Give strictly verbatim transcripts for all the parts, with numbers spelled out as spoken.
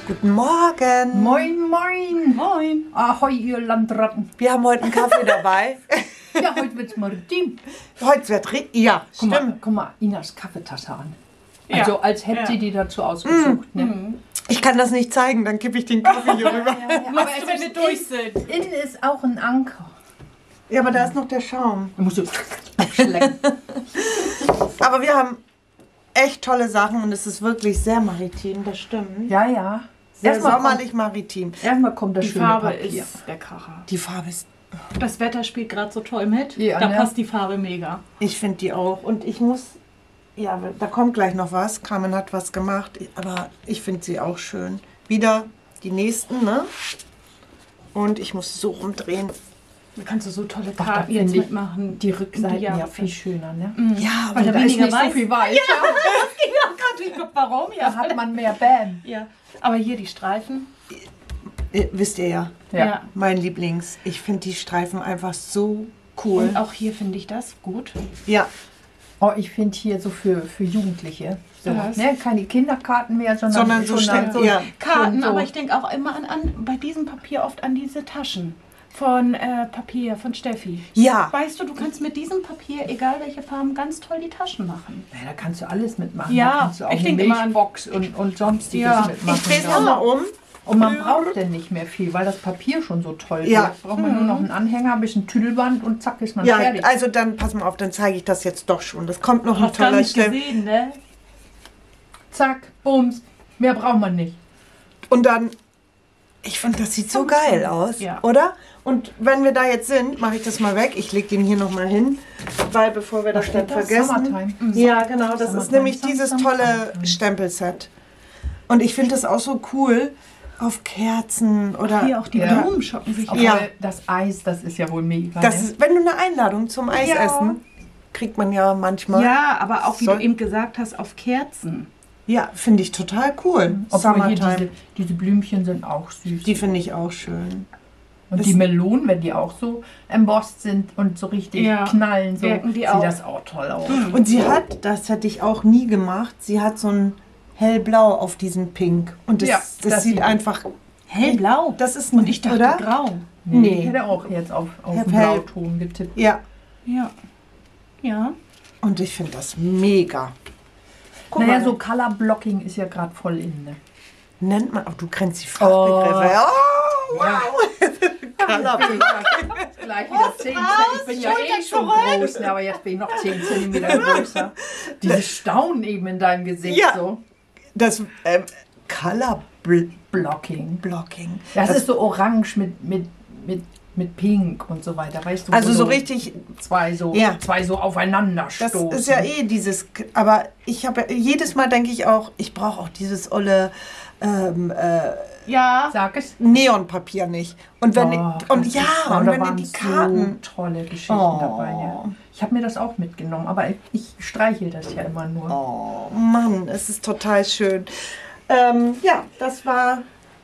Guten Morgen. Moin, moin. Moin. Ahoi, ihr Landratten. Wir haben heute einen Kaffee dabei. Ja, heute wird's maritim. Heute wird richtig. Ja, Guck stimmt. mal, guck mal, Inas Kaffeetasse an. Ja. Also als hätte Ja. sie die dazu ausgesucht. Ne? Mhm. Ich kann das nicht zeigen, dann kippe ich den Kaffee hier rüber. Machst du, wenn wir durch sind. Innen ist auch ein Anker. Ja, aber da ist noch der Schaum. Da musst du abschlecken. Aber wir haben echt tolle Sachen und es ist wirklich sehr maritim, das stimmt. Ja, ja. Sehr Erstmal sommerlich maritim. kommt, erstmal kommt das Die schöne Farbe Papier. ist der Kracher. Die Farbe ist, Das Wetter spielt gerade so toll mit. Ja, da ne? passt die Farbe mega. ich finde die auch. Und ich muss, ja, da kommt gleich noch was. Carmen hat was gemacht, aber ich finde sie auch schön. Wieder die nächsten, ne? Und ich muss so rumdrehen. Da kannst du so tolle Ach, da Karten jetzt finde ich mitmachen. Die Rückseiten Die ja Jahreszeit. viel schöner, ne? Ja, Weil da da ist weniger nicht so weiß. viel weiß. Ja, ich guck, warum? Da Ja. hat man mehr Bam. ja. Aber hier die Streifen. äh, wisst ihr ja, Ja. mein Lieblings. Ich finde die Streifen einfach so cool. Und auch hier finde ich das gut. Ja, Oh, ich finde hier so für, für Jugendliche. So, Was? ne? Keine Kinderkarten mehr, sondern, Sondern so schnell- so ja. Karten, so. aber ich denke auch immer an, an bei diesem Papier oft an diese Taschen von äh, Papier von Steffi. ja. Weißt du, du kannst mit diesem Papier, egal welche Farben, ganz toll die Taschen machen. Ja, da kannst du alles mitmachen. Ja, da kannst du auch ich eine denk immer an- Milchbox und, und sonstiges Ja. mitmachen. Ich drehe es ja. nochmal um. Und man braucht denn nicht mehr viel, weil das Papier schon so toll Ja. wird. Braucht man nur noch einen Anhänger, ein bisschen Tüdelband und zack ist man Ja, fertig. also dann, pass mal auf, dann zeige ich das jetzt doch schon. Das kommt noch ein Hast gar toller nicht Stern. gesehen, ne? Zack, bums, mehr braucht man nicht. Und dann, ich finde, das sieht so geil aus, Ja. oder? Und wenn wir da jetzt sind, mache ich das mal weg. Ich lege den hier nochmal hin, weil bevor wir das dann steht das? vergessen. Summertime. Ja, genau, das ist Summertime, nämlich Sum- dieses Summertime. tolle Stempelset. Und ich finde das auch so cool auf Kerzen oder... Hier auch die Ja. Blumen schocken sich. Obwohl, Ja. das Eis, das ist ja wohl mega. Das ne? ist, wenn du eine Einladung zum Eisessen, kriegt man ja manchmal. Ja, aber auch wie Soll- du eben gesagt hast, auf Kerzen. Ja, finde ich total cool. Obwohl hier Summertime. diese, diese Blümchen sind auch süß. Die finde ich auch schön. und das- die Melonen, wenn die auch so embossed sind und so richtig Ja. knallen, so Wirken die sieht auch. das auch toll aus. Und sie hat, das hätte ich auch nie gemacht, sie hat so ein hellblau auf diesem Pink. Und das, Ja, das, das sieht sieht- einfach, Hellblau. das ist Und ich dachte oder? grau. Nee, Nee. ich hätte auch jetzt auf, auf Hell- den Blauton getippt. Ja, Ja. Ja. und ich finde das mega. Guck Naja, mal, so Color Blocking ist ja gerade voll in. Ne? nennt man, oh, du kennst die Fachbegriffe. Oh, wow. Colorblick. Gleich wieder zehn Zentimeter. Ich bin ja eh schon groß, ne, aber jetzt bin ich noch zehn Zentimeter größer. Dieses Staunen eben in deinem Gesicht Ja. so. Das ähm, Colorblocking. Blocking. Das, ist so orange mit, mit, mit, mit pink und so weiter, weißt du? Also wo so richtig, Zwei so, Ja. zwei so aufeinander das stoßen. ist ja eh dieses, aber ich habe jedes Mal denke ich auch, ich brauche auch dieses olle ähm, äh, Ja. Sag es. Neonpapier nicht. Und wenn Oh, und das ja, ist- und da wenn ihr waren die Karten. so tolle Geschichten Oh. dabei. Ja. Ich habe mir das auch mitgenommen, aber ich, ich streichel das ja immer nur. Oh Mann, es ist total schön. Ähm, ja, das war.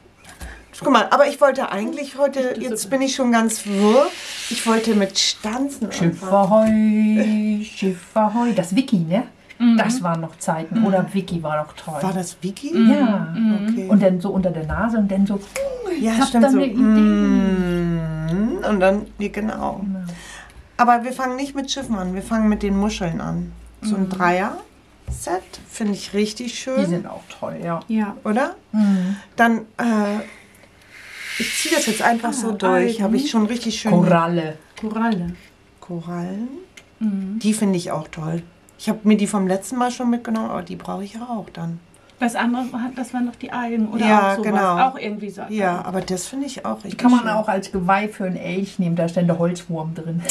Guck mal, aber ich wollte eigentlich heute, jetzt bin ich schon ganz wirr, ich wollte mit Stanzen Schiff anfangen. Ahoi, Schiff Ahoi. Das Wiki, ne? Das waren noch Zeiten. Oder Wiki war doch toll. War das Vicky? Ja. Okay. Und dann so unter der Nase und dann so. ja, hab stimmt da so. eine Idee. Mm, und dann, ja, genau. Genau. Aber wir fangen nicht mit Schiffen an, wir fangen mit den Muscheln an. So ein Dreier-Set, finde ich richtig schön. Die sind auch toll, ja. Ja. Oder? Dann, äh, ich ziehe das jetzt einfach so durch. Algen. Habe ich schon richtig schön. Koralle. Koralle. Korallen. Die finde ich auch toll. Ich habe mir die vom letzten Mal schon mitgenommen, aber die brauche ich auch dann. Das andere, das waren noch die Algen oder Ja, auch sowas. genau. Auch irgendwie so. Ja, aber das finde ich auch richtig Kann man schön. auch als Geweih für einen Elch nehmen, da ist dann der Holzwurm drin.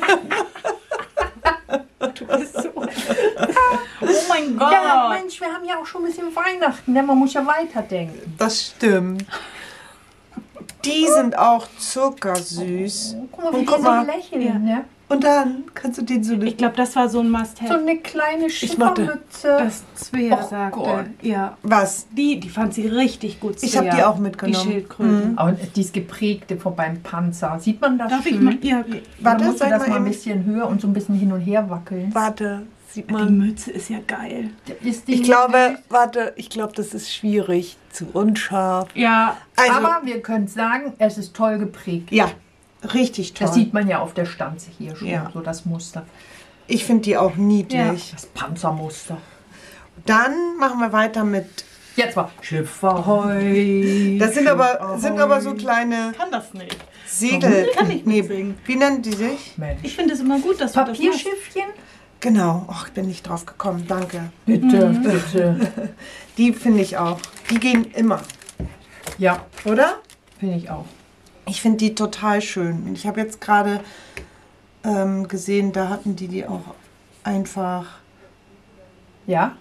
Oh mein Gott. Ja, Mensch, wir haben ja auch schon ein bisschen Weihnachten, ne? Man muss ja weiterdenken. Das stimmt. Die sind auch zuckersüß. Guck mal, Und wie guck die mal. so lächeln, Ja. ne? Und dann kannst du den so Ich glaube, das war so ein So Must-Have. eine kleine warte. Schiffermütze. Das Svea Oh sagte. Gott. Ja. Was? Die, die fand sie richtig gut. Ich habe Svea. die auch Die mitgenommen. Schildkröten. Aber dieses geprägte von beim Panzer. Sieht man das Darf schön? ich mal? Ja. Warte, Dann musst du sag das mal mal ein eben. bisschen höher und so ein bisschen hin und her wackeln. Warte. sieht Die man. Mütze ist ja geil. Ist die Ich glaube, warte, ich glaube, das ist schwierig, zu unscharf. Ja, Also, aber wir können sagen, es ist toll geprägt. ja, richtig toll. Das sieht man ja auf der Stanze hier schon, Ja. so das Muster. Ich finde die auch niedlich. Das Panzermuster. Dann machen wir weiter mit. Jetzt mal Schiff Ahoi. Das sind Schiff aber, Ahoi. sind aber so kleine kann das nicht. Segel. Kann ich Nee, mitsingen. wie nennen die sich? Mensch. Ich finde es immer gut, dass du das machst. Papierschiffchen? Genau. Ach, ich bin nicht drauf gekommen. Danke. Bitte, bitte. Die finde ich auch. Die gehen immer, Ja, oder? finde ich auch. Ich finde die total schön. Und ich habe jetzt gerade ähm, gesehen, da hatten die die auch einfach. Ja?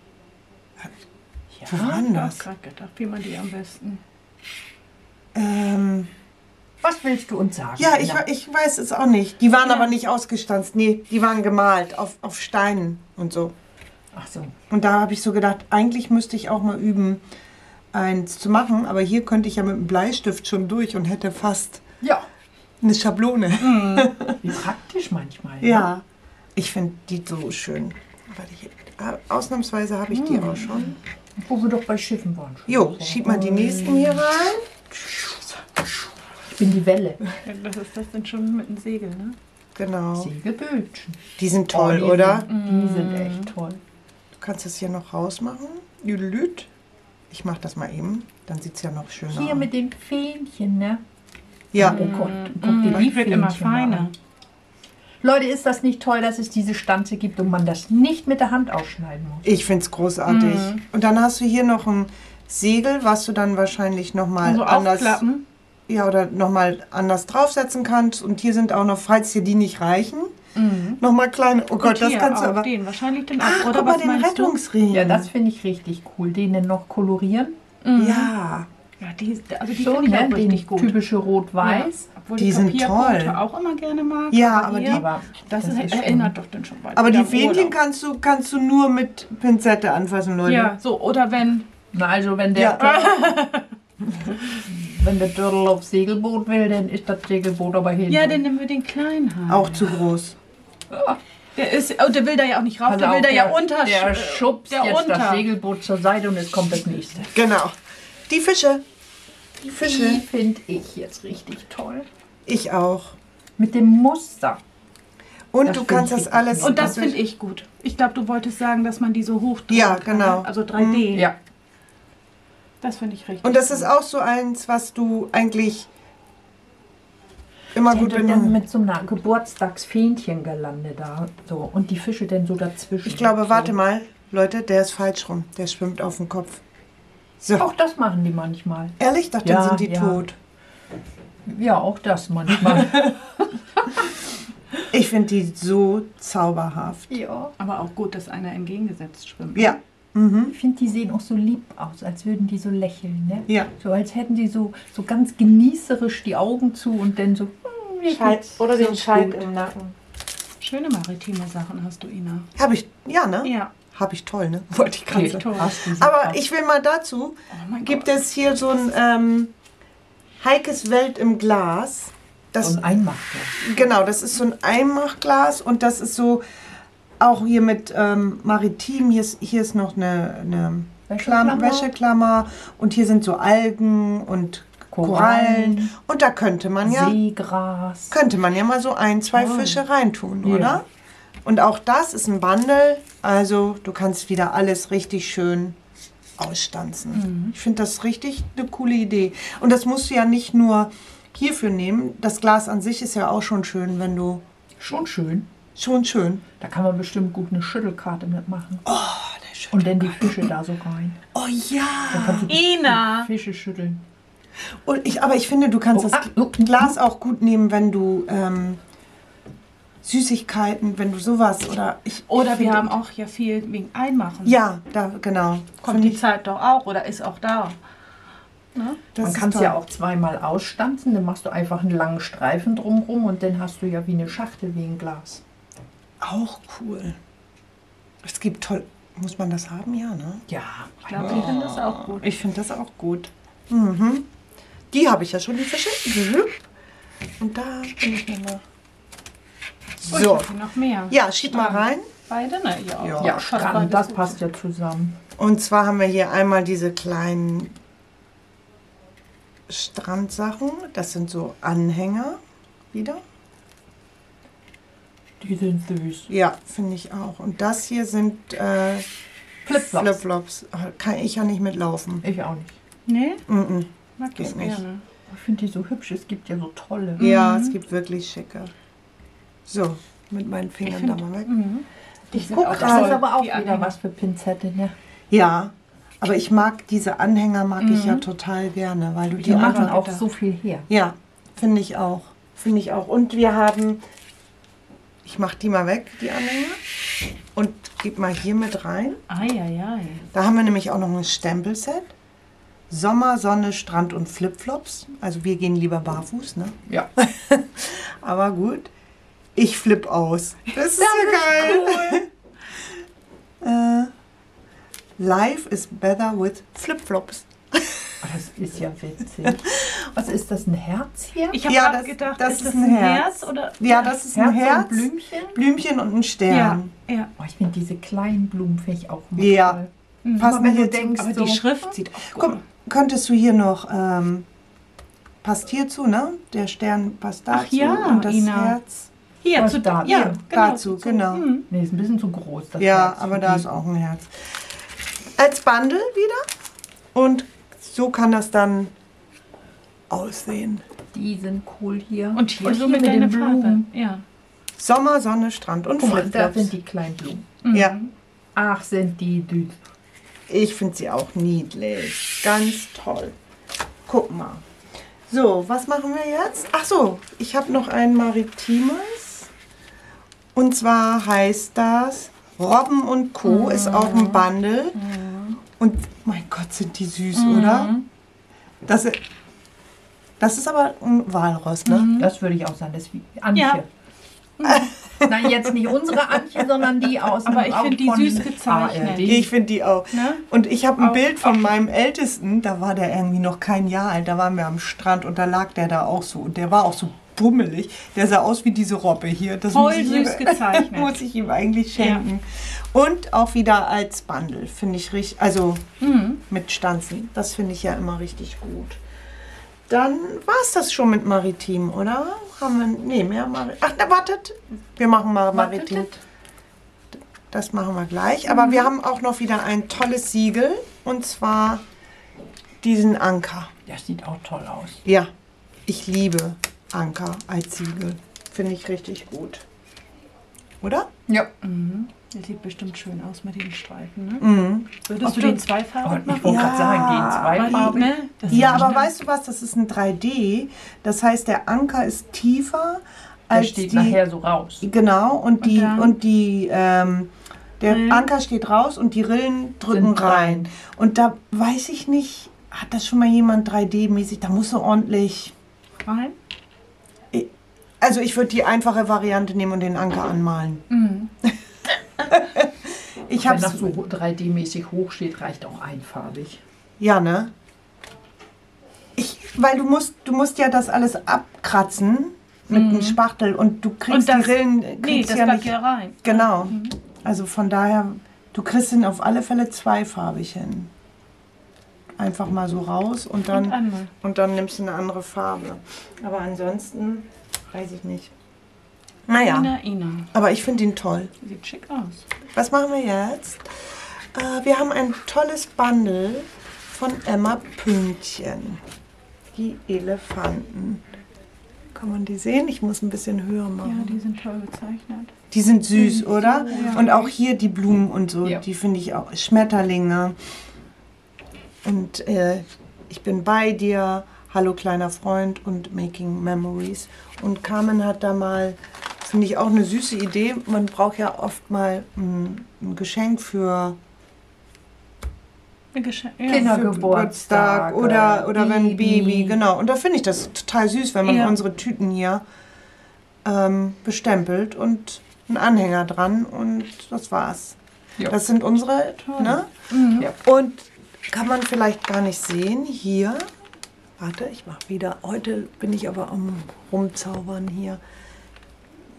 Wo waren Ich habe das? gerade gedacht, wie man die am besten. Ähm, Was willst du uns sagen? ja, ich, Ina? ich weiß es auch nicht. Die waren Ja. aber nicht ausgestanzt. Nee, die waren gemalt auf, auf Steinen und so. Ach so. Und da habe ich so gedacht, eigentlich müsste ich auch mal üben, eins zu machen. Aber hier könnte ich ja mit dem Bleistift schon durch und hätte fast Ja, eine Schablone. wie praktisch manchmal. ne? Ja, ich finde die so schön. Warte, ich, äh, ausnahmsweise habe ich die auch schon. Wo wir doch bei Schiffen waren. Jo, schieb mal die nächsten hier rein. Ich bin die Welle. Ja, das ist das denn schon mit dem Segel, ne? Genau. Segelbötchen. Die sind toll, Oh, die oder? Sind, die sind echt toll. Du kannst das hier noch rausmachen. Jüdelüt. Ich mache das mal eben. Dann sieht es ja noch schöner Hier aus. mit den Fähnchen, ne? Ja, Oh Gott, guck dir die Die wird immer Fähnchen mal feiner. an. Leute, ist das nicht toll, dass es diese Stanze gibt und man das nicht mit der Hand ausschneiden muss? ich finde es großartig. Mhm. Und dann hast du hier noch ein Segel, was du dann wahrscheinlich nochmal Also anders, aufklappen. ja, oder noch mal anders draufsetzen kannst. Und hier sind auch noch, falls dir die nicht reichen, Mhm. nochmal kleine. Oh Gott, Und das hier kannst du auch aber. den, wahrscheinlich den auch. Ach, Oder guck mal, was den meinst Rettungsring. Ja, das finde ich richtig cool. Den dann noch kolorieren. du? Mhm. Ja, Ja, die, also die So, finde ich ne? auch richtig Den gut. typische Rot-Weiß. Ja, obwohl Die die sind Papierquote toll. auch immer gerne mag. Ja, aber die- hier, Aber das, das ist, ist schon- erinnert doch dann schon bald. aber wieder die an Fähnchen Urlaub. kannst du, kannst du nur mit Pinzette anfassen, Leute. Ja, so, oder wenn. Na, also wenn der, Ja. wenn der Dörrel auf Segelboot will, dann ist das Segelboot aber hin. Ja, dann nehmen wir den kleinen haben. Auch zu groß. Der ist, oh, der will da ja auch nicht rauf, Pass der will auf, da ja unter. Der äh, schubst der jetzt unter. das Segelboot zur Seite und es kommt das nächste. Genau. Die Fische. Die Die Fische. finde ich jetzt richtig toll. Ich auch. Mit dem Muster. Und Das du find kannst ich das richtig alles. gut. Und das finde ich gut. Ich glaube, du wolltest sagen, dass man die so hoch drehen Ja, kann, genau. ne? Also drei D. Ja. Das finde ich richtig. Und das ist auch so eins, was du eigentlich immer Ich gut hätte dann benutzt. mit so einer Geburtstagsfähnchen-Gelande da. So. Und die Fische dann so dazwischen. Ich glaube, so. warte mal, Leute, der ist falsch rum. Der schwimmt auf dem Kopf. So. Auch das machen die manchmal. Ehrlich? Doch, dann Ja, sind die ja. tot. Ja, auch das manchmal. Ich finde die so zauberhaft. ja. Aber auch gut, dass einer entgegengesetzt schwimmt. Ja. Mhm. Ich finde, die sehen auch so lieb aus, als würden die so lächeln, ne? Ja. So als hätten die so, so ganz genießerisch die Augen zu und dann so. hm, mir geht's so gut. im Nacken. Schöne maritime Sachen hast du, Ina. Habe ich, ja, ne? Ja. Habe ich toll, ne? Wollte ich gerade Okay, sagen. toll. hast du sie Aber fast. ich will mal dazu, Oh mein gibt Gott. es hier so ein ähm, Heikes Welt im Glas. Das, So ein Einmachglas. genau, das ist so ein Einmachglas und das ist so auch hier mit ähm, Maritim. Hier ist, hier ist noch eine, eine Klam Wäscheklammer. Wäscheklammer und hier sind so Algen und Korallen. Korallen. Und da könnte man ja, Seegras. könnte man ja mal so ein, zwei Toll. Fische reintun, Ja. oder? Und auch das ist ein Bundle, also du kannst wieder alles richtig schön ausstanzen. Ich finde das richtig eine coole Idee. Und das musst du ja nicht nur hierfür nehmen. Das Glas an sich ist ja auch schon schön, wenn du... Schon schön. Schon schön. Da kann man bestimmt gut eine Schüttelkarte mitmachen. Oh, der schön. Und dann die Fische da so rein. Oh Dann ja. kannst du die Ina! Fische schütteln. Und ich, aber ich finde, du kannst Oh, das ah, oh. Glas auch gut nehmen, wenn du ähm, Süßigkeiten, wenn du sowas oder... Ich, Oder ich wir finde- haben auch ja viel wegen Einmachen. Ja, da, genau. Kommt Finde die Zeit doch auch oder ist auch da. Ne? das Man ist kann es toll. ja auch zweimal ausstanzen, dann machst du einfach einen langen Streifen drumrum und dann hast du ja wie eine Schachtel wie ein Glas. Auch cool. Es gibt toll... Muss man das haben? Ja, ne? Ja, Ich glaube, die finden das auch gut. Ich finde das auch gut. Mhm. Die habe ich ja schon, die Fische. Und da bin ich nochmal. Oh, ich So. hab hier noch mehr. Ja, schieb mal rein. Beide? Ne, ja. Ja. Ja, passt Strand, beides das gut. passt ja zusammen. Und zwar haben wir hier einmal diese kleinen Strandsachen. Das sind so Anhänger wieder. Die sind süß. Ja, finde ich auch. Und das hier sind äh, Flipflops. Flipflops. Kann ich ja nicht mitlaufen. Ich auch nicht. Nee, Mm-mm. mag Geht das nicht. gerne. Ich finde die so hübsch. Es gibt ja so tolle. Ja, es gibt wirklich schicke. So, mit meinen Ich Fingern find- da mal weg. Mhm. Die sind guck auch Das gerade. ist aber auch Die wieder Anhänger. was für Pinzetten. Ja. Ja, aber ich mag diese Anhänger, mag ich ja Mhm. total gerne, weil du Die die machen einfach... auch gedacht. so viel her. Ja, finde ich auch. Finde ich auch. Und wir haben... Ich mache die mal weg, die Anhänger. Und gebe mal hier mit rein. Eieiei. Da haben wir nämlich auch noch ein Stempelset. Sommer, Sonne, Strand und Flipflops. Also wir gehen lieber barfuß, ne? Ja. Aber gut. Ich flipp aus. Das ist ja geil. äh, life is better with Flipflops. Oh, das ist ja witzig. Was ist das, ein Herz hier? Ich habe Ja, gerade das- gedacht, das ist ist das ein ein Herz. Herz oder? Ja, das ist ein Herz Herz. und Blümchen? Blümchen und ein Ja, Stern. ja. Oh, ich finde diese kleinen Blumen finde ich auch immer Ja. toll. Mhm. Passen Aber wenn hier du zu- denkst, Aber so, die Schrift sieht auch gut Guck, aus. könntest du hier noch, ähm, passt hierzu, ne? Der Stern passt dazu Ach ja, und das Ina. Herz Hier, Was zu da? ja, Hier, genau, dazu, zu- genau. Mhm. Nee, ist ein bisschen zu groß. Das Ja, Herz aber für da die. ist auch ein Herz. Als Bundle wieder. Und so kann das dann aussehen. Die sind cool hier. Und hier so mit deiner Farbe. Ja. Sommer, Sonne, Strand und Guck mal, da Flipflops. sind die kleinen Blumen. Mhm. Ja, Ach, sind die süß. ich finde sie auch niedlich. Ganz toll. Guck mal. So, was machen wir jetzt? Ach so, ich habe noch ein maritimes. Und zwar heißt das Robben und Co. Ist auch ein Bundle. Und mein Gott, sind die süß, oder? Das, i- das ist aber ein Walross, ne? Das würde ich auch sagen. Das ist wie Antje. Ja. Nein, jetzt nicht unsere Antje, sondern die aus Aber dem ich finde die von süß gezeichnet. A R D. Ich finde die auch. Ne? Und ich habe ein Auch- Bild von meinem Ältesten, da war der irgendwie noch kein Jahr alt, da waren wir am Strand und da lag der da auch so. Und der war auch so bummelig. Der sah aus wie diese Robbe hier. Das Voll muss ich süß ihm, gezeichnet. muss ich ihm eigentlich schenken. Und auch wieder als Bundle, finde ich richtig, also Mhm. mit Stanzen. Das finde ich ja immer richtig gut. Dann war es das schon mit Maritim, oder? Haben wir, nee, mehr Maritim. Ach, na, wartet. Wir machen mal Maritim. Wartet. Das machen wir gleich. Aber wir haben auch noch wieder ein tolles Siegel. Und zwar diesen Anker. Das sieht auch toll aus. Ja, ich liebe Anker als Siegel. Finde ich richtig gut. Oder? Ja. Mhm. Das sieht bestimmt schön aus mit den Streifen. Ne? Mhm. Würdest Ob du du- den zweifarbig Ich machen? wollte Ja. gerade sagen, die in zwei Weil die, Farben. ne? Das Ja, ist aber bestimmt- weißt du was? Das ist ein drei D. Das heißt, der Anker ist tiefer Der als steht die... nachher so raus. Genau, und die, dann? und die, ähm, der Rillen? Anker steht raus und die Rillen drücken Sind rein. Und da weiß ich nicht, hat das schon mal jemand drei D-mäßig, da muss so ordentlich, Rein? also ich würde die einfache Variante nehmen und den Anker anmalen. Mhm. Ich Wenn hab's, das so drei D-mäßig hoch steht, reicht auch einfarbig. ja, ne? Ich, weil du musst, du musst ja das alles abkratzen mit einem Spachtel und du kriegst Und das- die Rillen, Nee, kriegst das ja bleibt nicht, ja rein. genau. Also von daher, du kriegst ihn auf alle Fälle zweifarbig hin. Einfach mal so raus und dann, Und einmal. und dann nimmst du eine andere Farbe. Aber ansonsten weiß ich nicht. Naja, Ina, Ina. aber ich finde ihn toll. Sieht schick aus. Was machen wir jetzt? Äh, wir haben ein tolles Bundle von Emma Pünktchen. Die Elefanten. Kann man die sehen? Ich muss ein bisschen höher Ja, machen. die sind toll gezeichnet. Die sind süß, oder? ja. Und auch hier die Blumen und so, Ja. die finde ich auch. Schmetterlinge. Und äh, ich bin bei dir. Hallo kleiner Freund und Making Memories. Und Carmen hat da mal, finde ich auch eine süße Idee. Man braucht ja oft mal ein, ein Geschenk für Ein Geschenk. Ja. Kinder- für Geburtstag, Geburtstag oder, oder wenn ein Baby. Baby, genau. Und da finde ich das total süß, wenn man Ja. unsere Tüten hier ähm, bestempelt und einen Anhänger dran und das war's. Ja. Das sind unsere, ne? Mhm. Ja. Und kann man vielleicht gar nicht sehen, hier, warte, ich mache wieder, heute bin ich aber am Rumzaubern hier.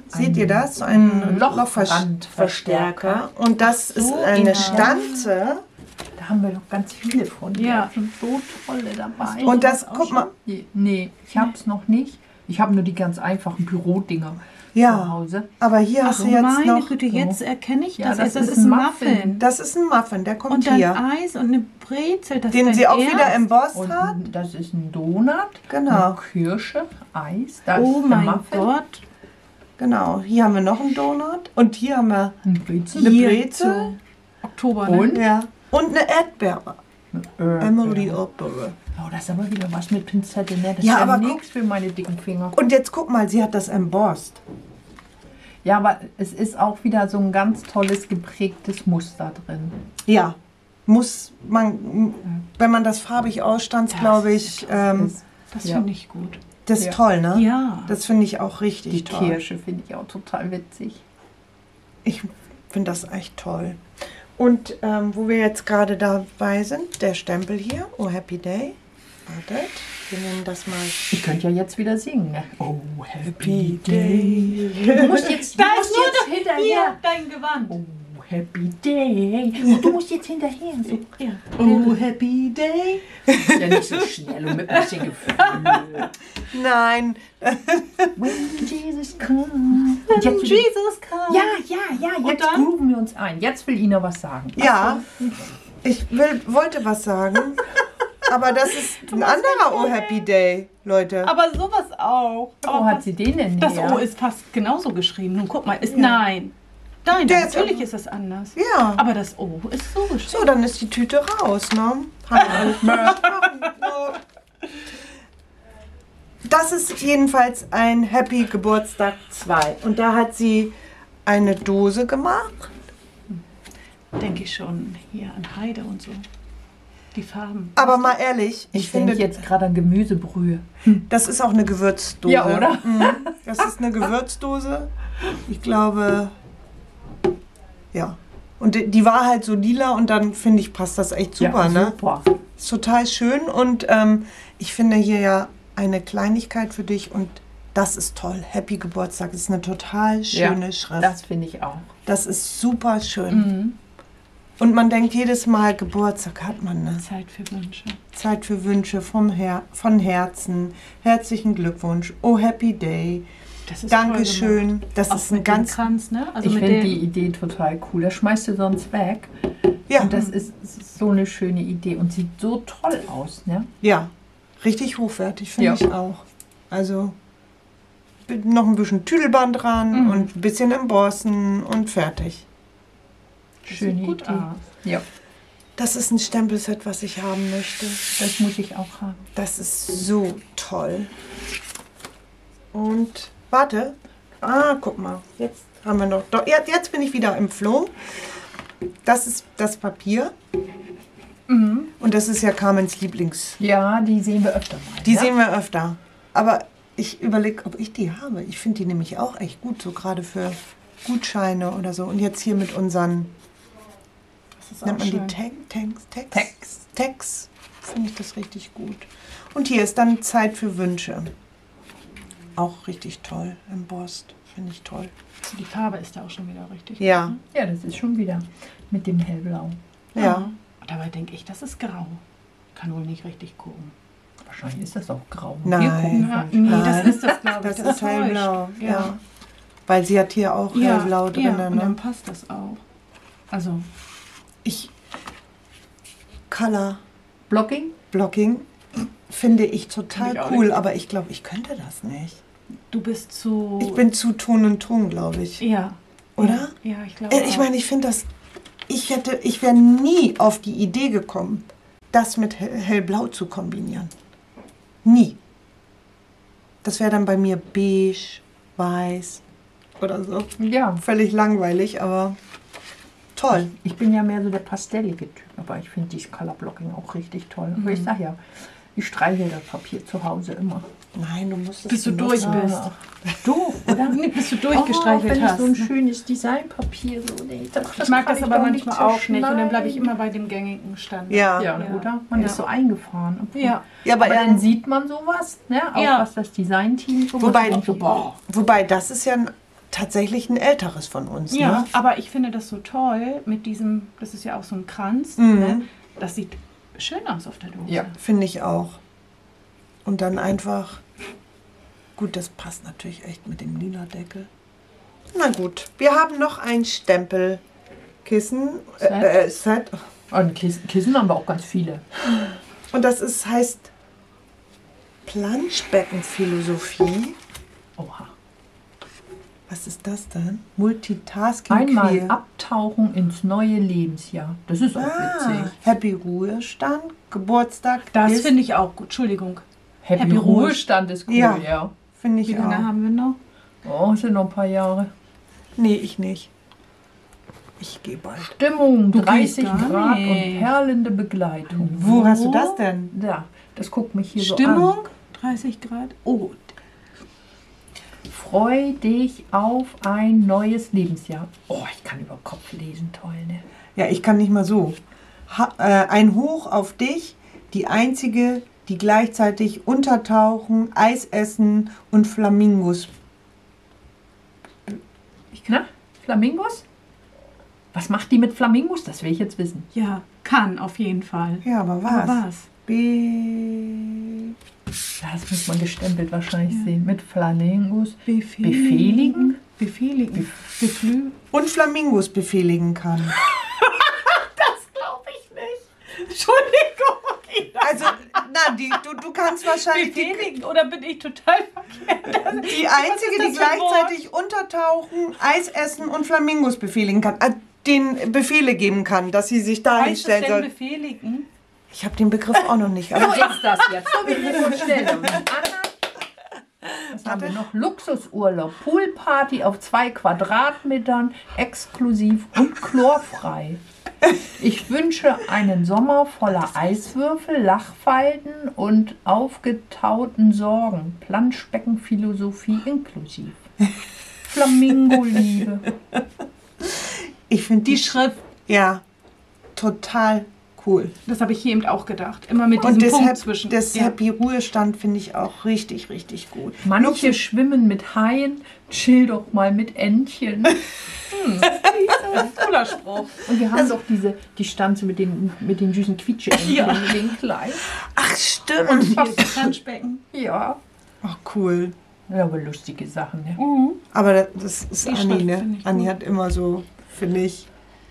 Seht ihr das? So ein Lochbrandverstärker. Lochverstärker. Und das ist So eine enorm. Stanze. Da haben wir doch ganz viele von. Ja. Da sind so tolle dabei. Und das, auch guck mal, Nee, ich hab's noch nicht. Ich habe nur die ganz einfachen Bürodinger zu ja, Hause. aber hier hast Ach, du jetzt meine noch, Güte, jetzt erkenne ich Ja, das. das das, ist ist ein ein Muffin. Muffin. das ist ein Muffin, der kommt Und dann hier. Eis und eine Brezel. Das Den dein sie auch Ernst? wieder embossed Und hat. das ist ein Donut. Genau. Eine Kirsche, Eis. Da Oh ist der mein Muffin. Gott. Genau, hier haben wir noch einen Donut. Und hier haben wir Ein Brezel. eine Hier Brezel. zu Oktober, ne? Und? Ja. Und eine Erdbeere. Äh, Emily äh. Erdbeere. Oh, das ist aber wieder was mit Pinzette, ne? Das Ja, ist aber nichts für meine dicken Finger. Und jetzt guck mal, sie hat das embossed. Ja, aber es ist auch wieder so ein ganz tolles geprägtes Muster drin. Ja, muss man, wenn man das farbig ausstanzt, Das glaube ich, ähm, Ist Das Ja. finde ich gut. das ist Ja. toll, ne? Ja. Das finde ich auch richtig die toll. Kirsche finde ich auch total witzig. Ich finde das echt toll. Und ähm, wo wir jetzt gerade dabei sind, der Stempel hier, Oh Happy Day. Wartet, wir nehmen das mal. Ich könnte ja jetzt wieder singen. Ne? Oh, Happy Day. Du musst jetzt, du Da musst ist nur jetzt Hier, hinterher. dein Gewand. Oh, Happy Day. Und du musst jetzt hinterher. So. Ja. Oh Happy Day. Ja, nicht so schnell und mit ein bisschen Gefühl. Nein, When Jesus comes. Und jetzt will- Jesus come. Ja, ja, ja, jetzt dann? grooven wir uns ein. Jetzt will Ina was sagen. ja, ich will, wollte was sagen, aber das ist ein anderer Oh Happy Day, Leute. Aber sowas auch. Wo Aber hat sie den denn das her? O ist fast genauso geschrieben. Nun guck mal, ist nein. Nein, Der ist natürlich aber- ist das anders. Ja. Aber das O ist so geschrieben. So, dann ist die Tüte raus, ne? Haben wir alles Das ist jedenfalls ein Happy Geburtstag zwei. Und da hat sie eine Dose gemacht. Denke ich schon hier an Heide und so. Die Farben. Aber mal ehrlich, ich, Ich finde, finde jetzt gerade an Gemüsebrühe. das ist auch eine Gewürzdose. Ja, oder? Mhm. Das ist eine Gewürzdose. Ich glaube, ja. Und die, die war halt so lila und dann finde ich, passt das echt super, ja, ne? super. Ist total schön und ähm, ich finde hier ja eine Kleinigkeit für dich und das ist toll. Happy Geburtstag ist eine total schöne Ja, Schrift. Das finde ich auch. Das ist super schön. Mhm. Und man denkt jedes Mal, Geburtstag hat man ne? Zeit für Wünsche. Zeit für Wünsche vom Her von Herzen. Herzlichen Glückwunsch. Oh Happy Day. Das ist toll gemacht. Dankeschön. Das Auch ist ein mit dem ganz Kranz, ne? Also ich mit finde dem, die Idee total cool. Das schmeißt du sonst weg. ja, Und das ist, das ist so eine schöne Idee und sieht so toll aus. Ne? ja, richtig hochwertig finde Ja. ich auch. Also noch ein bisschen Tüdelband dran Mhm. und ein bisschen embossen und fertig. das Schöne sieht gut Idee. aus. Ja, Das ist ein Stempelset, was ich haben möchte. das muss ich auch haben. Das ist so toll. Und warte. Ah, guck mal. Jetzt haben wir noch. Doch, jetzt, jetzt bin ich wieder im Flow. Das ist das Papier. Mhm. Und das ist ja Carmens Lieblings. Ja, die sehen wir öfter mal. Die ne? sehen wir öfter. Aber ich überlege, ob ich die habe. Ich finde die nämlich auch echt gut, so gerade für Gutscheine oder so. Und jetzt hier mit unseren, Das ist nennt auch man die schön. Tag, Tags? Tags? Text. Tags. Finde ich das richtig gut. Und hier ist dann Zeit für Wünsche. Auch richtig toll embossed. Finde ich toll. Die Farbe ist da auch schon wieder richtig. Ja, Ja, das ist schon wieder mit dem hellblau. ja. Und dabei denke ich, das ist grau. Kann wohl nicht richtig gucken. Wahrscheinlich ist das auch grau. Nein. Wir gucken Ja, falsch. nee, Nein. das ist das, glaube ich. Das ist täuscht. hellblau. Ja. Ja. Weil sie hat hier auch Ja, hellblau drin. ja, und dann Ne? passt das auch. Also, Ich, Color Blocking? Blocking finde ich total Finde ich auch cool, nicht. aber ich glaube, ich könnte das nicht. du bist zu... Ich bin zu Ton und Ton, glaube ich. Ja. Oder? Ja, ja, ich glaube Äh, Ich auch. meine, ich finde das. Ich hätte, ich wäre nie auf die Idee gekommen, das mit hell- hellblau zu kombinieren. Nie. Das wäre dann bei mir beige, weiß oder so. Ja. Völlig langweilig, aber toll. Ich bin ja mehr so der pastellige Typ, aber ich finde dieses Color Blocking auch richtig toll. Aber ich sag ja, ich streiche das Papier zu Hause immer. Nein, du musst es Bis du durch benutzen. bist. Doof, oder? Bis du Oh, durchgestreichelt wenn ich hast. so ein ne? schönes Designpapier so nee, das, Ich mag das kann aber doch manchmal auch nicht. Und dann bleibe ich zerschneiden. immer bei dem gängigen Stand. Ja. Ja, Ja. oder? Man Ja. ist so eingefahren. Obwohl- Ja. Ja, aber, Aber er- dann sieht man sowas, ne? Auch Ja. was das Designteam so Wobei- macht. Und so, boah. wobei, das ist ja ein tatsächlich ein älteres von uns. Ja, Ne? aber ich finde das so toll mit diesem, das ist ja auch so ein Kranz, Mhm. ne? Das sieht schön aus auf der Dose. Ja. Finde ich auch. Und dann einfach, gut, das passt natürlich echt mit dem lila Deckel. Na gut, wir haben noch ein Stempelkissen, Set. äh, äh, Set. Und Kissen, Kissen haben wir auch ganz viele. Und das ist, heißt Planschbeckenphilosophie. Oha. Was ist das denn? Multitasking Einmal Queer. abtauchen ins neue Lebensjahr. Das ist auch Ah, witzig. Happy Ruhestand, Geburtstag. Das ist- finde ich auch gut. Entschuldigung. Happy, Happy Ruhestand ist cool, Ja. ja. Finde ich Wie lange auch. haben wir noch? Oh, sind noch ein paar Jahre. Nee, ich nicht. Ich gehe bald. Stimmung, Du dreißig gehst gar Grad nicht. und perlende Begleitung. Wo hast du das denn? Ja, das guckt mich hier Stimmung? so an. dreißig Grad. Oh, Freu dich auf ein neues Lebensjahr. Oh, ich kann über Kopf lesen, toll, ne? Ja, ich kann nicht mal so. Ha äh, ein Hoch auf dich, die einzige, die gleichzeitig untertauchen, Eis essen und Flamingos. Na, Flamingos? Was macht die mit Flamingos? Das will ich jetzt wissen. ja, kann auf jeden Fall. Ja, aber was? Aber was? Be Das muss man gestempelt wahrscheinlich sehen. Mit Flamingos. Befehligen. Befehligen? Befehligen. Beflü und Flamingos befehligen kann. Glaube ich nicht. Entschuldigung. Also, na, die, du, du kannst wahrscheinlich die, Befehligen oder bin ich total verkehrt? die einzige, Was die ist das für ein Wort? gleichzeitig untertauchen, Eis essen und Flamingos befehligen kann. Äh, den Befehle geben kann, dass sie sich da Heißt das hinstellen denn soll. Befehligen? Ich habe den Begriff auch noch nicht. So Aber ist das jetzt. So wie wir vorstellen. Und Anna, was haben wir noch? Luxusurlaub, Poolparty auf zwei Quadratmetern, exklusiv und chlorfrei. Ich wünsche einen Sommer voller Eiswürfel, Lachfalten und aufgetauten Sorgen. Planschbeckenphilosophie inklusiv. Flamingo-Liebe. ich finde Die die, Schrift. ja, total cool. Das habe ich hier eben auch gedacht. Immer mit diesem Und das, Punkt Hap zwischen. das ja. Happy Ruhestand finde ich auch richtig, richtig gut. Manche schwimmen mit Haien, chill doch mal mit Entchen. Cooler Spruch. Und wir haben doch diese, die Stanze mit den, mit den süßen Quietscheentchen, Ja. mit den kleinen. Ach, stimmt. Hier ist das Planschbecken. Ja. Ach, cool. Ja, aber lustige Sachen, ne? Mhm. Aber das- das ist Die Anni, Schrift ne? finde ich Anni gut. hat immer so, finde ich,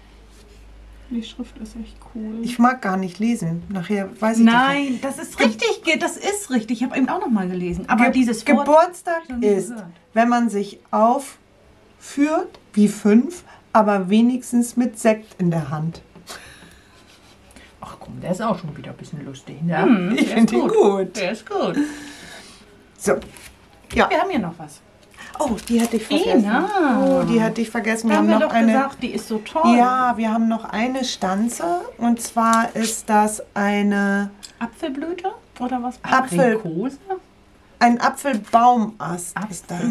Die Schrift ist echt cool. ich mag gar nicht lesen. Nachher weiß ich das Nein, das ist richtig. ge- Das ist richtig. Ich habe eben auch noch mal gelesen. Aber Ge dieses Wort. Geburtstag noch nie ist, gehört. wenn man sich aufführt wie fünf, aber wenigstens mit Sekt in der Hand. Ach komm, der ist auch schon wieder ein bisschen lustig, ne? Hm, Ich der ist finde ihn gut. Der ist gut. So. Ja. Wir haben hier noch was. Oh, die hatte ich vergessen. Ina. Oh, die hatte ich vergessen. Da Wir haben haben wir noch doch eine. gesagt, die ist so toll. Ja, wir haben noch eine Stanze. Und zwar ist das eine, Apfelblüte oder was? Apfel- Aprikose? ein Apfelbaumast. Ist das.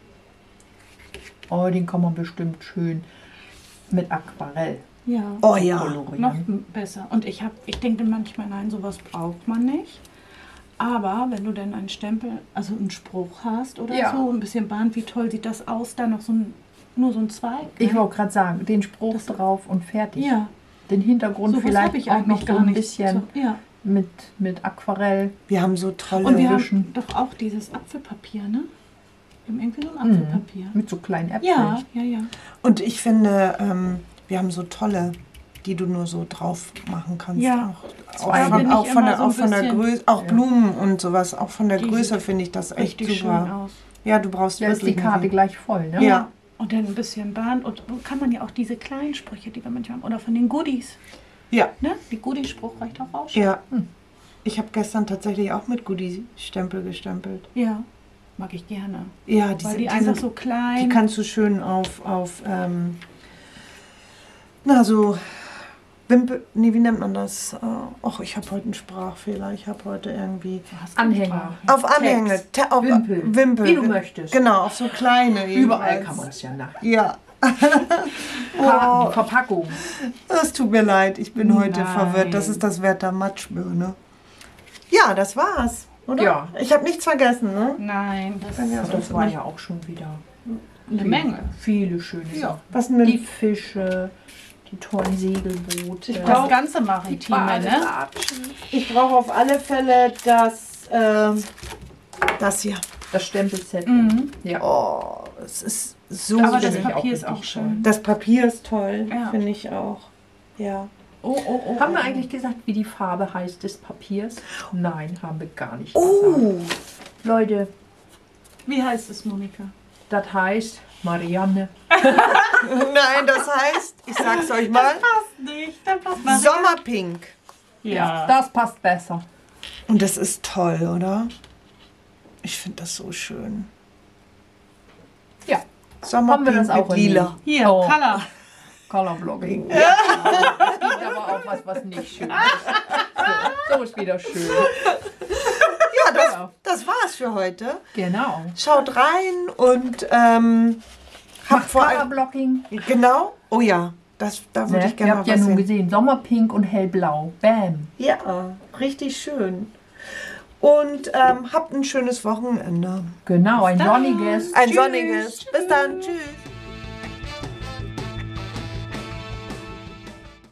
Oh, den kann man bestimmt schön mit Aquarell Ja. Oh ja. kolorieren. Noch besser. Und ich, hab, ich denke manchmal, nein, sowas braucht man nicht. Aber wenn du denn einen Stempel, also einen Spruch hast oder Ja. so, ein bisschen Band, wie toll sieht das aus? Da noch so ein, nur so ein Zweig. Ich ne? wollte gerade sagen, den Spruch drauf und fertig. Ja, Den Hintergrund so was vielleicht habe ich auch eigentlich noch gar so ein nicht. bisschen So, ja. mit, mit Aquarell. Wir haben so tolle. Und wir Wischen. haben doch auch dieses Apfelpapier, ne? Wir haben irgendwie so ein Apfelpapier. Mit so kleinen Äpfeln. Ja, ja, ja. Und ich finde, ähm, wir haben so tolle, die du nur so drauf machen kannst. Ja. Auch, Zwei. auch Da bin von, ich auch von immer der, so ein auch von der bisschen- Größe, auch Ja. Blumen und sowas, auch von der Die Größe sieht finde ich das echt Richtig schön super. aus. Ja, du brauchst Da ist die wirklich Karte eine- gleich voll, ne? Ja. Und dann ein bisschen Band. Und kann man ja auch diese kleinen Sprüche, die wir manchmal haben, oder von den Goodies. Ja, Ne? Die Goodies-Spruch reicht auch raus. ja. Hm. Ich habe gestern tatsächlich auch mit Goodie-Stempel gestempelt. Ja, mag ich gerne. Ja, die, Weil sind- die die, einfach sind, so klein. die kannst du schön auf, auf ähm, na so, Wimpel, nee, wie nennt man das? Äh, Och, ich habe heute einen Sprachfehler. Ich habe heute irgendwie Du hast keine Anhänger. Sprache. auf Anhänge, te- auf Wimpel. Wimpel. Wie du möchtest. Genau, auf so kleine. Überall jedenfalls. kann man das ja nach. Ja. Karten, die Verpackung. Es tut mir leid, ich bin heute Nein. verwirrt. Das ist das Wert der Matschbirne. Ja, das war's, oder? Ja. Ich habe nichts vergessen, ne? Nein, das Ja, Das war ja auch schon wieder. eine Menge. Viele schöne Ja. Sachen. Was denn Die mit Fische, die tollen Segelboote. Ich Das glaub- ganze Maritime, ne? Badelatschen. Ich brauche auf alle Fälle das, ähm, das hier. Das Stempelset. Mhm. Ja. Oh, es ist so Aber das finde ich auch Papier ist richtig auch schön. Das Papier ist toll, Ja. finde ich auch. Ja. Oh, oh, oh. Haben wir eigentlich gesagt, wie die Farbe heißt des Papiers? Nein, haben wir gar nicht Oh, gesagt. Leute, Wie heißt es, Monika? das heißt Marianne. nein, das heißt, ich sag's euch mal, Passt nicht, dann passt mal. Sommerpink. Ja. Das passt besser. Und das ist toll, oder? Ich finde das so schön. Ja, haben wir Sommerpink das auch mit in lila. Hier, Oh. Color. Colorblogging. Ja. Es gibt aber auch was, was nicht schön ist. So, so ist wieder schön. Ja, das, Ja. das war's für heute. Genau. Schaut rein und ähm, habt Macht vor allem... Colorblocking. Genau. Oh ja, das, da würde Ne? ich gerne Ihr mal habt ja was nun sehen. gesehen, Sommerpink und hellblau. Bam. Ja, richtig schön. Und ähm, habt ein schönes Wochenende. Genau, ein dann. sonniges. Ein Tschüss. sonniges. Bis dann. Tschüss.